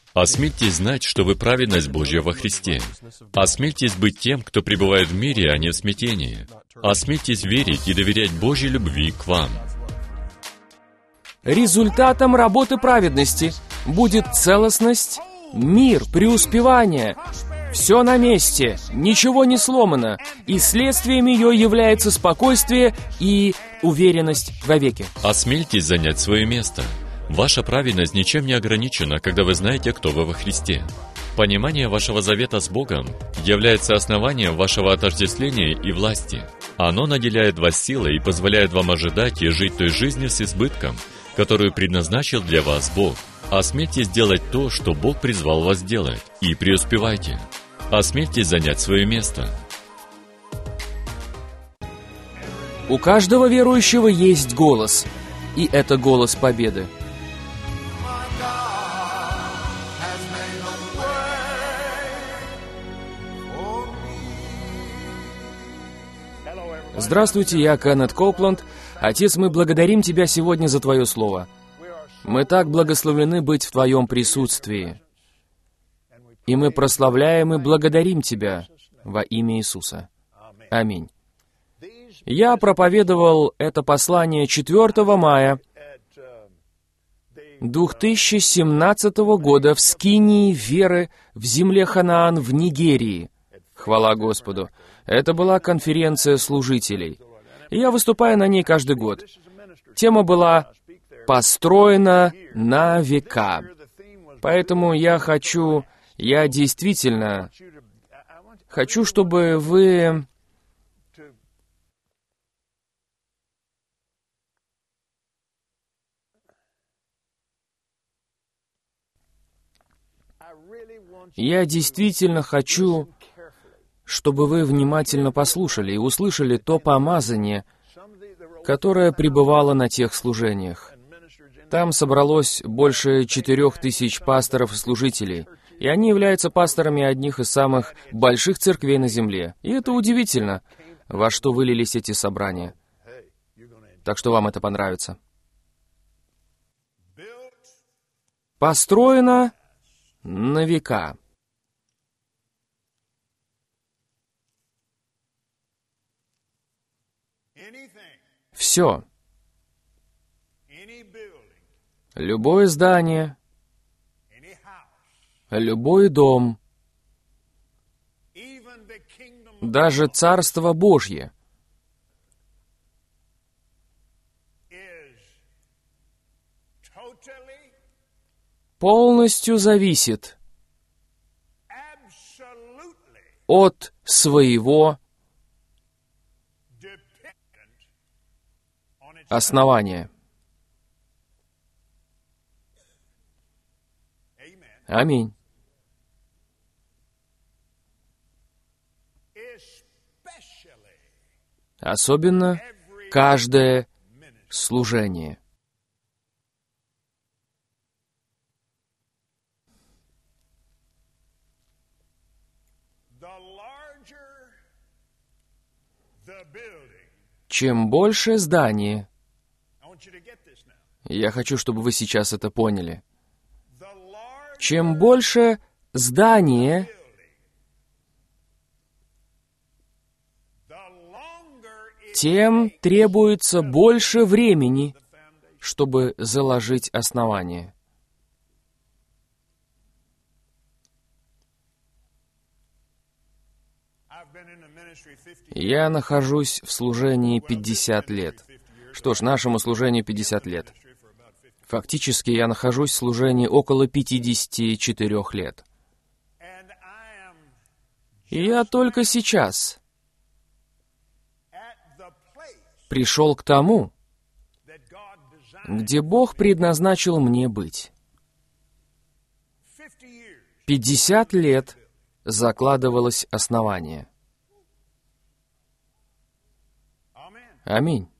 Осмельтесь знать, что вы праведность Божья во Христе. Осмельтесь быть тем, кто пребывает в мире, а не в смятении. Осмельтесь верить и доверять Божьей любви к вам. Результатом работы праведности будет целостность, мир, преуспевание. Все на месте, ничего не сломано, и следствием ее является спокойствие и уверенность вовеки. Осмельтесь занять свое место. Ваша праведность ничем не ограничена, когда вы знаете, кто вы во Христе. Понимание вашего завета с Богом является основанием вашего отождествления и власти. Оно наделяет вас силой и позволяет вам ожидать и жить той жизнью с избытком, которую предназначил для вас Бог. Осмельтесь делать то, что Бог призвал вас делать, и преуспевайте. Осмельтесь занять свое место. У каждого верующего есть голос, и это голос победы. Здравствуйте, я Кеннет Коупланд. Отец, мы благодарим Тебя сегодня за Твое Слово. Мы так благословлены быть в Твоем присутствии. И мы прославляем и благодарим Тебя во имя Иисуса. Аминь. Я проповедовал это послание 4 мая 2017 года в Скинии Веры в земле Ханаан в Нигерии. Хвала Господу. Это была конференция служителей. И я выступаю на ней каждый год. Тема была «Построена на века». Поэтому я действительно хочу, чтобы вы чтобы вы внимательно послушали и услышали то помазание, которое пребывало на тех служениях. Там собралось больше 4000 пасторов и служителей, и они являются пасторами одних из самых больших церквей на земле. И это удивительно, во что вылились эти собрания. Так что вам это понравится. Построено на века. Все. Любое здание, любой дом, даже Царство Божье полностью зависит от своего основания. Аминь. Особенно каждое служение. Чем больше здание, я хочу, чтобы вы сейчас это поняли. Чем больше здание, тем требуется больше времени, чтобы заложить основание. Я нахожусь в служении 50 лет. Что ж, нашему служению 50 лет. Фактически, я нахожусь в служении около 54 лет. И я только сейчас пришел к тому, где Бог предназначил мне быть. 50 лет закладывалось основание. Аминь.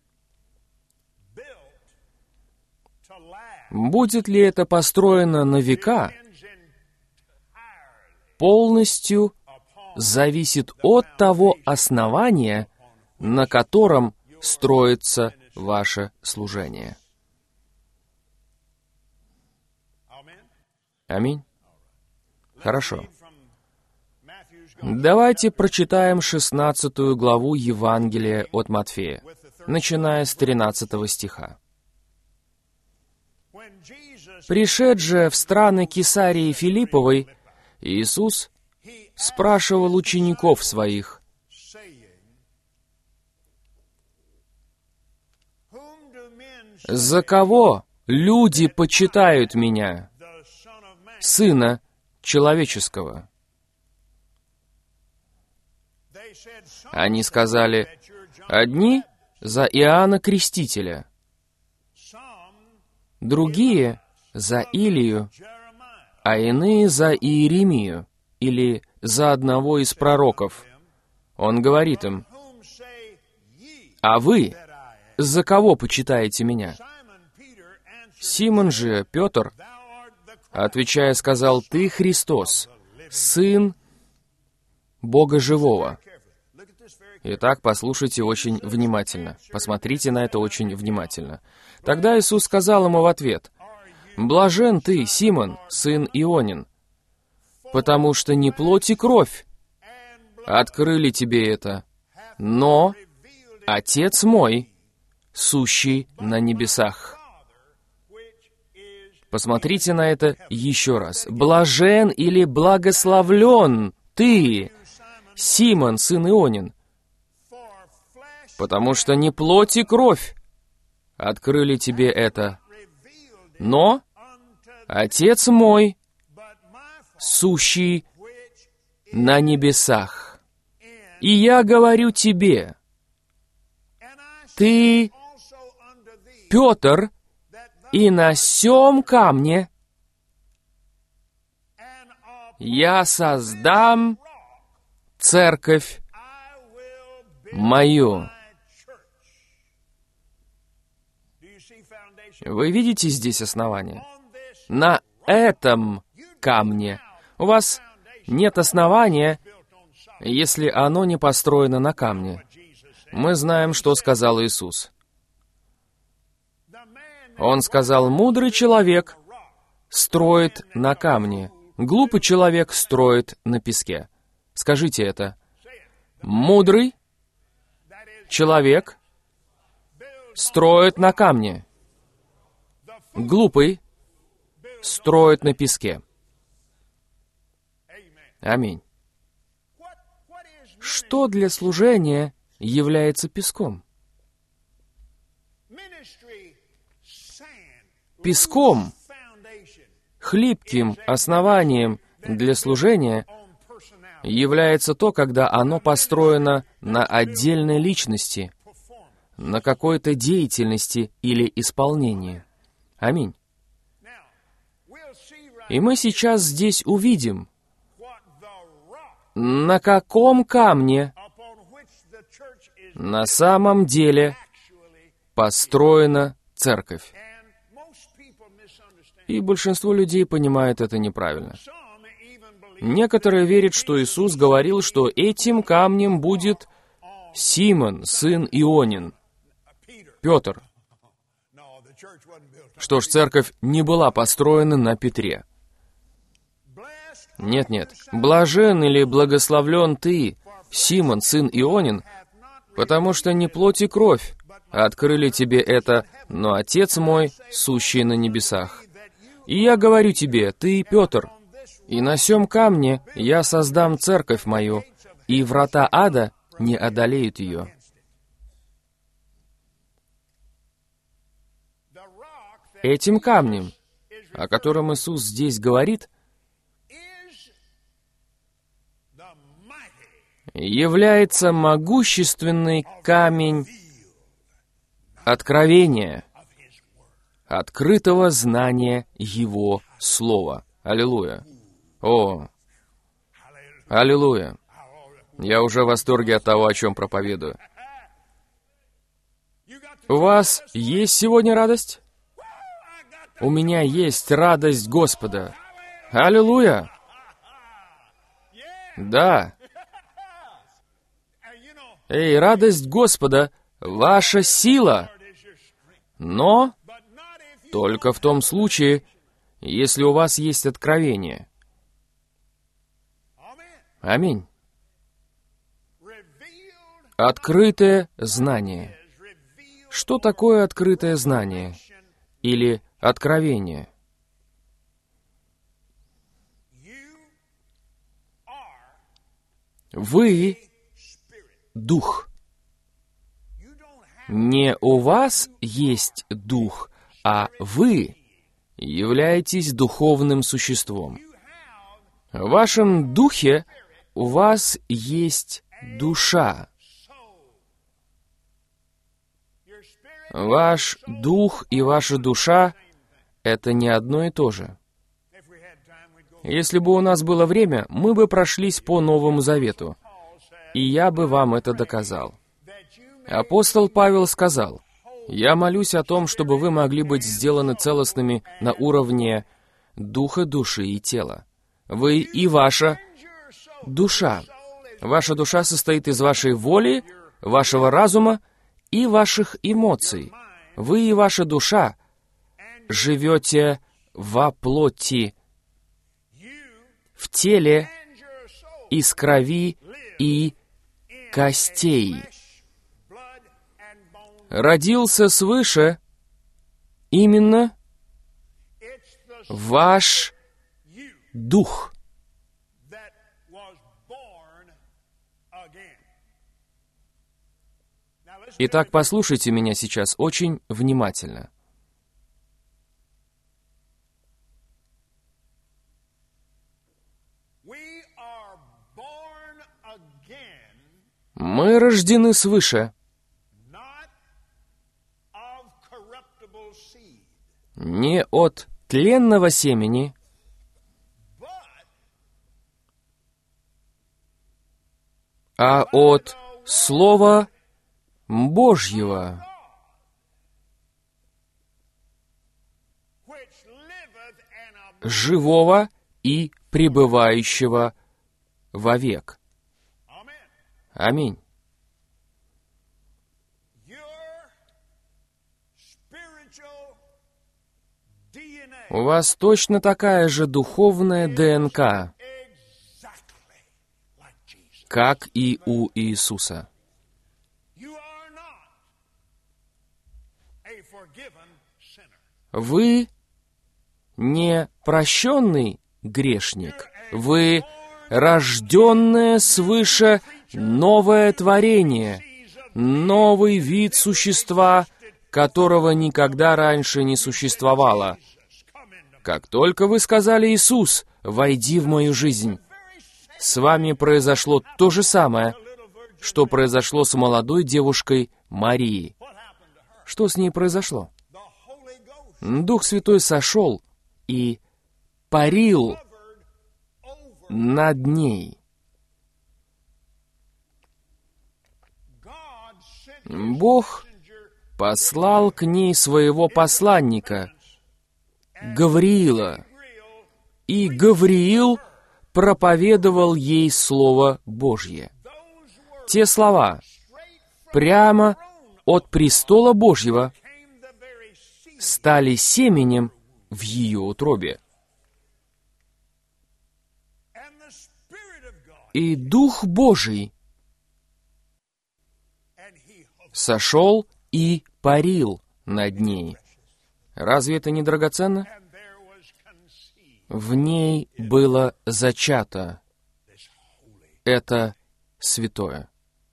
Будет ли это построено на века, полностью зависит от того основания, на котором строится ваше служение. Аминь. Хорошо. Давайте прочитаем 16 главу Евангелия от Матфея, начиная с 13 стиха. «Пришед же в страны Кесарии Филипповой, Иисус спрашивал учеников своих: «За кого люди почитают Меня, Сына Человеческого?» Они сказали: «Одни за Иоанна Крестителя, другие за Илию, а иные за Иеремию или за одного из пророков». Он говорит им: «А вы за кого почитаете Меня?» Симон же, Петр, отвечая, сказал: «Ты Христос, Сын Бога Живого». Итак, послушайте очень внимательно. Посмотрите на это очень внимательно. Тогда Иисус сказал ему в ответ: «Блажен ты, Симон, сын Ионин, потому что не плоть и кровь открыли тебе это, но Отец мой, сущий на небесах». Посмотрите на это еще раз. «Блажен» или «благословлен ты, Симон, сын Ионин, потому что не плоть и кровь открыли тебе это, но Отец мой, сущий на небесах. И я говорю тебе: ты Петр, и на сем камне я создам церковь мою». Вы видите здесь основание? На этом камне. У вас нет основания, если оно не построено на камне. Мы знаем, что сказал Иисус. Он сказал: «Мудрый человек строит на камне, глупый человек строит на песке». Скажите это. Мудрый человек строит на камне, глупый строит на песке. Аминь. Что для служения является песком? Песком, хлипким основанием для служения является то, когда оно построено на отдельной личности, на какой-то деятельности или исполнении. Аминь. И мы сейчас здесь увидим, на каком камне на самом деле построена церковь. И большинство людей понимает это неправильно. Некоторые верят, что Иисус говорил, что этим камнем будет Симон, сын Ионин, Петр. Что ж, церковь не была построена на Петре. Нет. Блажен или благословлен ты, Симон, сын Ионин, потому что не плоть и кровь открыли тебе это, но Отец мой, сущий на небесах. И я говорю тебе: ты Петр, и на сем камне я создам церковь мою, и врата ада не одолеют ее». Этим камнем, о котором Иисус здесь говорит, является могущественный камень откровения, открытого знания Его Слова. Аллилуйя! О! Аллилуйя! Я уже в восторге от того, о чем проповедую. У вас есть сегодня радость? У меня есть радость Господа. Аллилуйя! Да. Эй, радость Господа — ваша сила. Но только в том случае, если у вас есть откровение. Аминь. Открытое знание. Что такое открытое знание? Или откровение? Вы — Дух. Не у вас есть Дух, а вы являетесь духовным существом. В вашем Духе у вас есть душа. Ваш Дух и ваша душа — это не одно и то же. Если бы у нас было время, мы бы прошлись по Новому Завету, и я бы вам это доказал. Апостол Павел сказал: «Я молюсь о том, чтобы вы могли быть сделаны целостными на уровне духа, души и тела». Вы и ваша душа. Ваша душа состоит из вашей воли, вашего разума и ваших эмоций. Вы и ваша душа живете во плоти, в теле, из крови и костей. Родился свыше именно ваш дух. Итак, послушайте меня сейчас очень внимательно. Мы рождены свыше, не от тленного семени, а от Слова Божьего, живого и пребывающего вовек. Аминь. У вас точно такая же духовная ДНК, как и у Иисуса. Вы не прощенный грешник, вы рожденное свыше новое творение, новый вид существа, которого никогда раньше не существовало. Как только вы сказали: «Иисус, войди в мою жизнь», с вами произошло то же самое, что произошло с молодой девушкой Марией. Что с ней произошло? Дух Святой сошел и парил над ней. Бог послал к ней своего посланника, Гавриила, и Гавриил проповедовал ей Слово Божье. Те слова прямо от престола Божьего стали семенем в ее утробе. И Дух Божий сошел и парил над ней. Разве это не драгоценно? В ней было зачато это святое.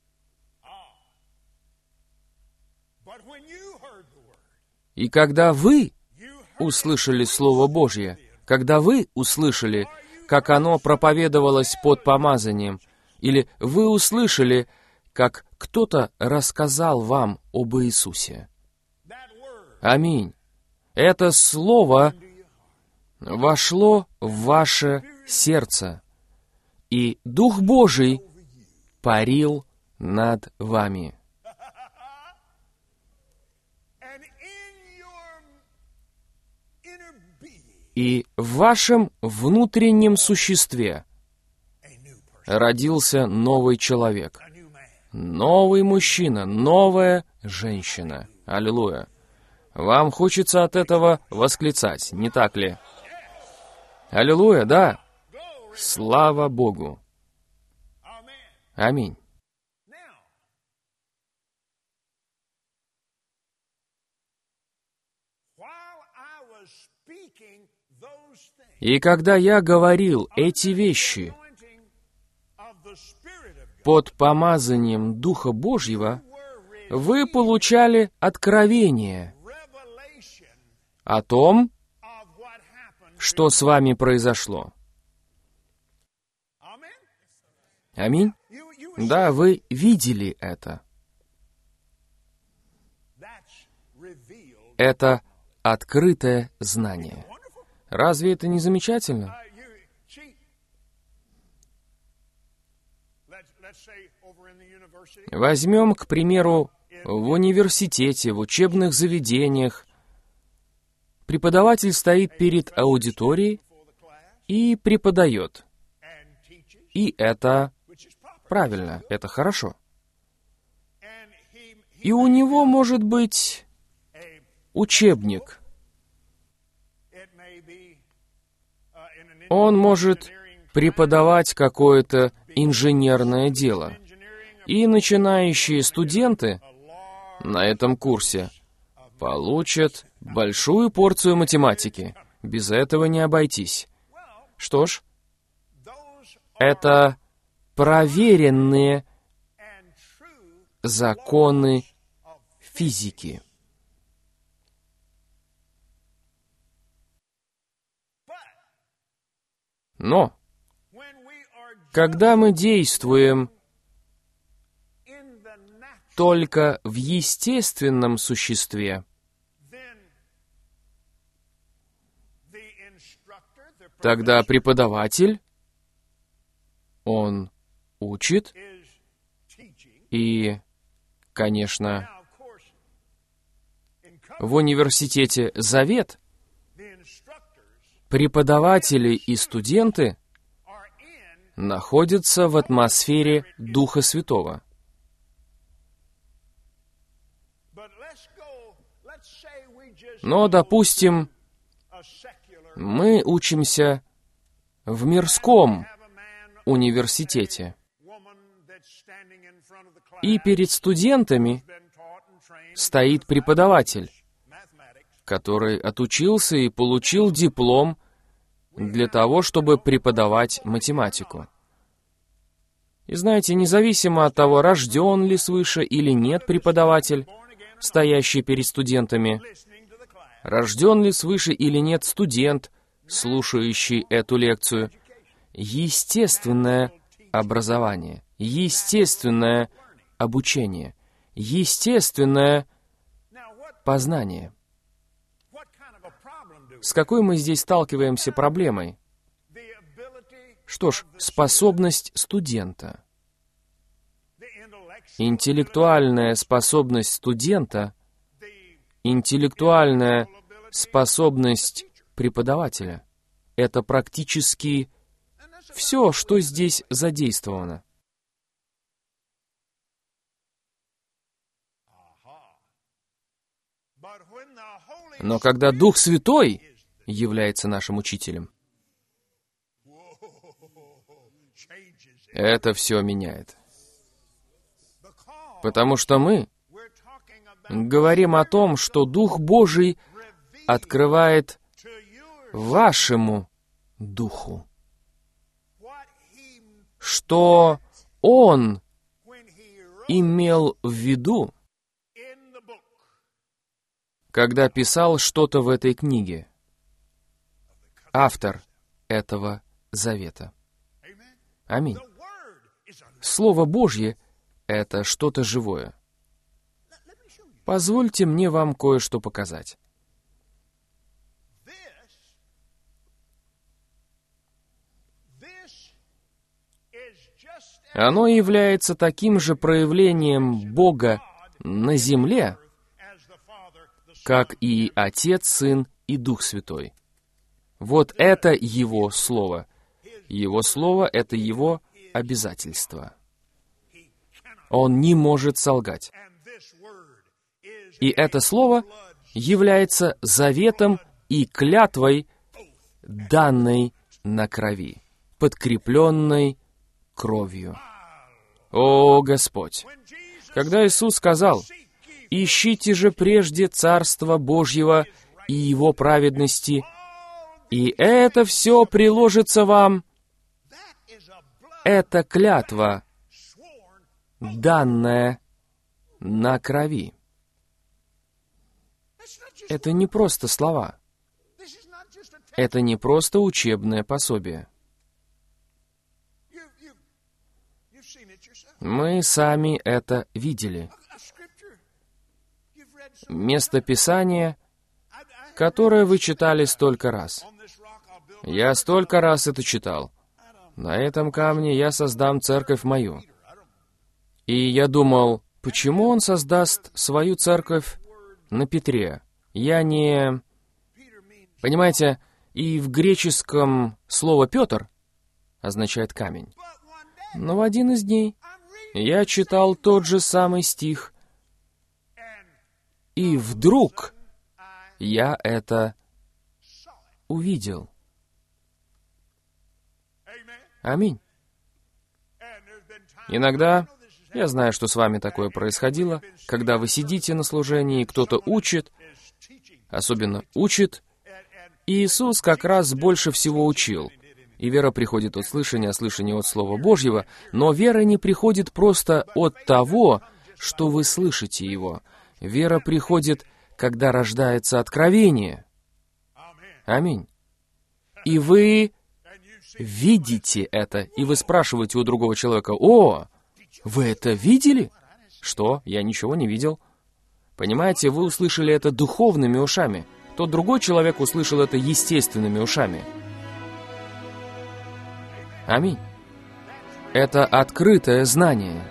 И когда вы услышали Слово Божье, когда вы услышали, как оно проповедовалось под помазанием, или вы услышали, как кто-то рассказал вам об Иисусе. Аминь. Это Слово вошло в ваше сердце, и Дух Божий парил над вами. И в вашем внутреннем существе родился новый человек, новый мужчина, новая женщина. Аллилуйя! Вам хочется от этого восклицать, не так ли? Аллилуйя, да. Слава Богу. Аминь. И когда я говорил эти вещи под помазанием Духа Божьего, вы получали откровение о том, что с вами произошло. Аминь. Да, вы видели это. Это открытое знание. Разве это не замечательно? Возьмем, к примеру, в университете, в учебных заведениях. Преподаватель стоит перед аудиторией и преподает. И это правильно, это хорошо. И у него может быть учебник. Он может преподавать какое-то инженерное дело. И начинающие студенты на этом курсе получат большую порцию математики. Без этого не обойтись. Что ж, это проверенные законы физики. Но, когда мы действуем только в естественном существе, тогда преподаватель, он учит, и, конечно, в университете Завет преподаватели и студенты находятся в атмосфере Духа Святого. Но, допустим, мы учимся в мирском университете, и перед студентами стоит преподаватель, который отучился и получил диплом для того, чтобы преподавать математику. И знаете, независимо от того, рожден ли свыше или нет преподаватель, стоящий перед студентами, рожден ли свыше или нет студент, слушающий эту лекцию, естественное образование, естественное обучение, естественное познание. С какой мы здесь сталкиваемся проблемой? Что ж, способность студента. Интеллектуальная способность студента, интеллектуальная способность преподавателя — это практически все, что здесь задействовано. Но когда Дух Святой является нашим учителем, это все меняет. Потому что мы говорим о том, что Дух Божий открывает вашему духу, что Он имел в виду, когда писал что-то в этой книге, автор этого завета. Аминь. Слово Божье — это что-то живое. Позвольте мне вам кое-что показать. Оно является таким же проявлением Бога на земле, как и Отец, Сын и Дух Святой. Вот это Его Слово. Его Слово — это Его обязательство. Он не может солгать. И это Слово является заветом и клятвой данной на крови, подкрепленной кровью. О, Господь! Когда Иисус сказал: «Ищите же прежде Царства Божьего и Его праведности, и это все приложится вам», это клятва, данная на крови. Это не просто слова. Это не просто учебное пособие. Мы сами это видели. Место Писания, которое вы читали столько раз. Я столько раз это читал. На этом камне я создам церковь мою. И я думал, почему он создаст свою церковь на Петре? Я не... Понимаете, и в греческом слово «Петр» означает камень. Но в один из дней я читал тот же самый стих, и вдруг я это увидел. Аминь. Иногда, я знаю, что с вами такое происходило, когда вы сидите на служении, кто-то учит, особенно учит, и Иисус как раз больше всего учил. И вера приходит от слышания, а слышание от Слова Божьего, но вера не приходит просто от того, что вы слышите Его. Вера приходит, когда рождается откровение. Аминь. И вы видите это, и вы спрашиваете у другого человека: «О, вы это видели?» «Что? Я ничего не видел». Понимаете, вы услышали это духовными ушами. Тот другой человек услышал это естественными ушами. Аминь. Это открытое знание.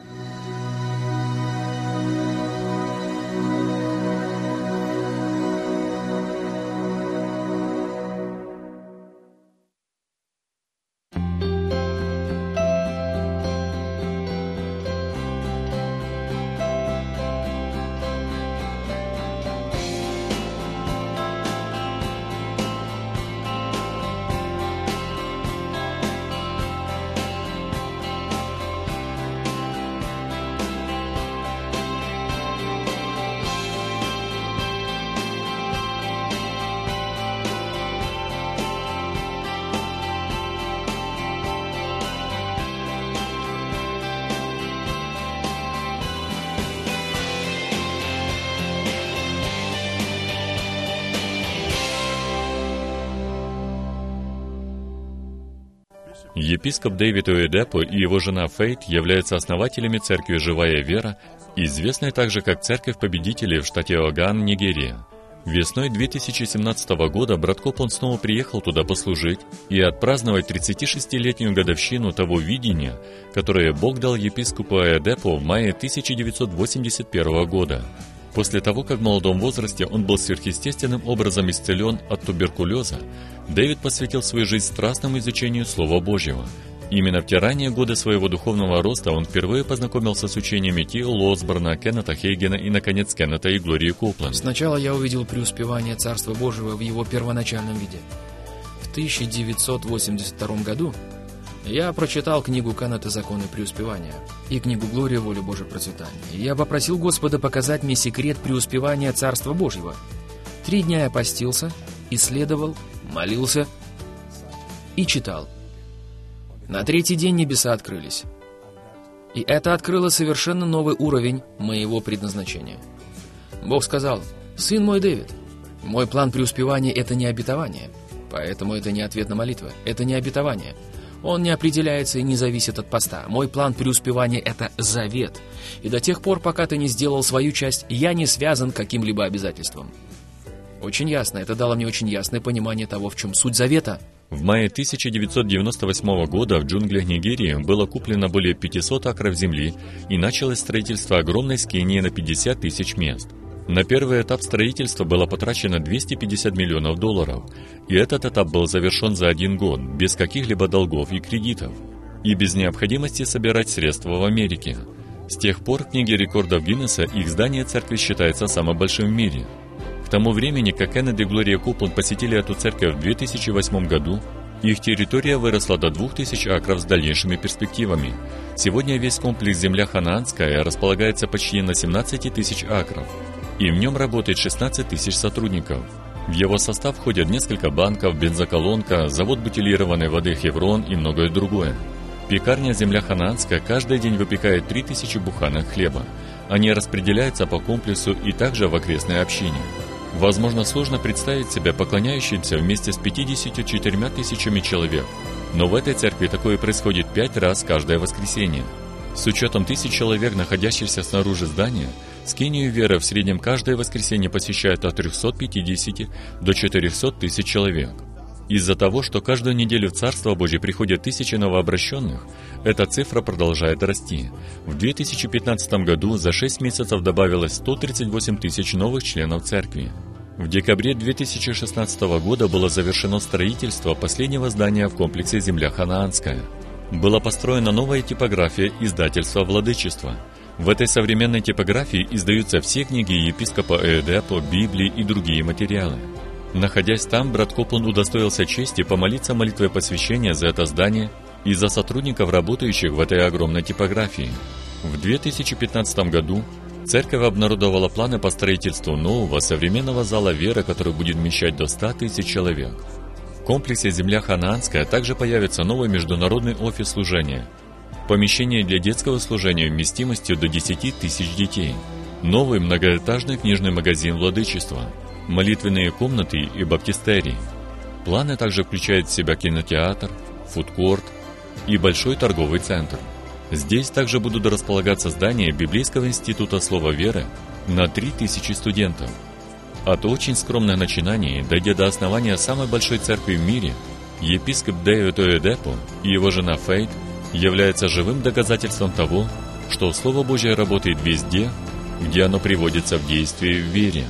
Епископ Дэвид Уэйдепо и его жена Фейт являются основателями церкви «Живая вера», известной также как Церковь Победителей в штате Оган, Нигерия. Весной 2017 года брат Коплан снова приехал туда послужить и отпраздновать 36-летнюю годовщину того видения, которое Бог дал епископу Уэйдепо в мае 1981 года. После того, как в молодом возрасте он был сверхъестественным образом исцелен от туберкулеза, Дэвид посвятил свою жизнь страстному изучению Слова Божьего. Именно в те ранние годы своего духовного роста он впервые познакомился с учениями Т.Л. Осборна, Кеннета Хейгена и, наконец, Кеннета и Глории Копланд. Сначала я увидел преуспевание Царства Божьего в его первоначальном виде. В 1982 году я прочитал книгу Кеннета «Законы преуспевания» и книгу «Глория, воля Божия, процветания». Я попросил Господа показать мне секрет преуспевания Царства Божьего. 3 дня я постился, исследовал, молился и читал. На 3-й день небеса открылись. И это открыло совершенно новый уровень моего предназначения. Бог сказал: «Сын мой Дэвид, мой план преуспевания — это не обетование, поэтому это не ответ на молитвы, это не обетование. Он не определяется и не зависит от поста. Мой план преуспевания — это завет. И до тех пор, пока ты не сделал свою часть, я не связан каким-либо обязательством». Очень ясно. Это дало мне очень ясное понимание того, в чем суть завета. В мае 1998 года в джунглях Нигерии было куплено более 500 акров земли и началось строительство огромной скинии на 50 тысяч мест. На первый этап строительства было потрачено $250 миллионов, и этот этап был завершен за 1 год, без каких-либо долгов и кредитов, и без необходимости собирать средства в Америке. С тех пор в книге рекордов Гиннесса их здание церкви считается самым большим в мире. В тому времени, как Кеннет и Глория Копланд посетили эту церковь в 2008 году, их территория выросла до 2000 акров с дальнейшими перспективами. Сегодня весь комплекс «Земля Ханаанская» располагается почти на 17 тысяч акров, и в нем работает 16 тысяч сотрудников. В его состав входят несколько банков, бензоколонка, завод бутилированной воды «Хеврон» и многое другое. Пекарня «Земля Ханаанская» каждый день выпекает 3000 буханок хлеба. Они распределяются по комплексу и также в окрестной общине. Возможно, сложно представить себя поклоняющимся вместе с 54 тысячами человек, но в этой церкви такое происходит 5 раз каждое воскресенье. С учетом 1000 человек, находящихся снаружи здания, скинию веры в среднем каждое воскресенье посещают от 350 до 400 тысяч человек. Из-за того, что каждую неделю в Царство Божье приходят 1000 новообращенных, эта цифра продолжает расти. В 2015 году за 6 месяцев добавилось 138 тысяч новых членов церкви. В декабре 2016 года было завершено строительство последнего здания в комплексе «Земля Ханаанская». Была построена новая типография издательства «Владычество». В этой современной типографии издаются все книги епископа Оэдепо, Библии и другие материалы. Находясь там, брат Копланд удостоился чести помолиться молитвой посвящения за это здание и за сотрудников, работающих в этой огромной типографии. В 2015 году церковь обнародовала планы по строительству нового современного зала веры, который будет вмещать до 100 тысяч человек. В комплексе «Земля Ханаанская» также появится новый международный офис служения, помещение для детского служения вместимостью до 10 тысяч детей, новый многоэтажный книжный магазин «Владычество», молитвенные комнаты и баптистерии. Планы также включают в себя кинотеатр, фудкорт и большой торговый центр. Здесь также будут располагаться здания Библейского института Слова Веры на 3000 студентов. От очень скромных начинаний, дойдя до основания самой большой церкви в мире, епископ Дэвид Оэдепо и его жена Фейт являются живым доказательством того, что Слово Божье работает везде, где оно приводится в действие в вере.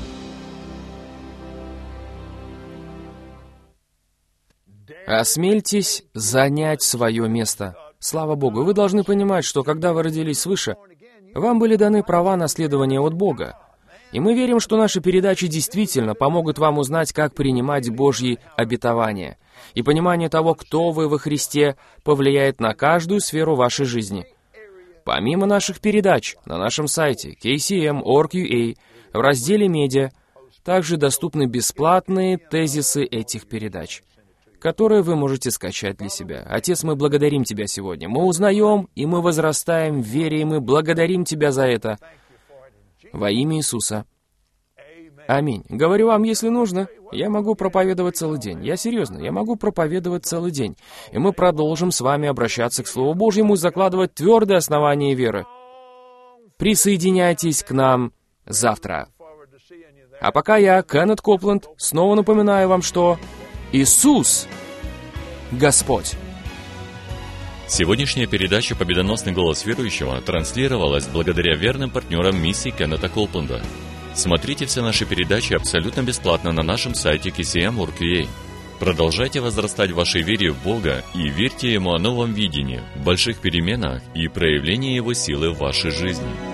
Осмельтесь занять свое место. Слава Богу, вы должны понимать, что когда вы родились свыше, вам были даны права наследования от Бога. И мы верим, что наши передачи действительно помогут вам узнать, как принимать Божьи обетования. И понимание того, кто вы во Христе, повлияет на каждую сферу вашей жизни. Помимо наших передач, на нашем сайте kcm.org.ua в разделе «Медиа» также доступны бесплатные тезисы этих передач, которые вы можете скачать для себя. Отец, мы благодарим Тебя сегодня. Мы узнаем, и мы возрастаем в вере, и мы благодарим Тебя за это. Во имя Иисуса. Аминь. Говорю вам, если нужно, я могу проповедовать целый день. Я серьезно, я могу проповедовать целый день. И мы продолжим с вами обращаться к Слову Божьему и закладывать твердые основания веры. Присоединяйтесь к нам завтра. А пока я, Кеннет Копланд, снова напоминаю вам, что Иисус — Господь. Сегодняшняя передача «Победоносный голос верующего» транслировалась благодаря верным партнерам миссии Кеннета Копланда. Смотрите все наши передачи абсолютно бесплатно на нашем сайте kcm.org.ua. Продолжайте возрастать в вашей вере в Бога и верьте Ему о новом видении, больших переменах и проявлении Его силы в вашей жизни.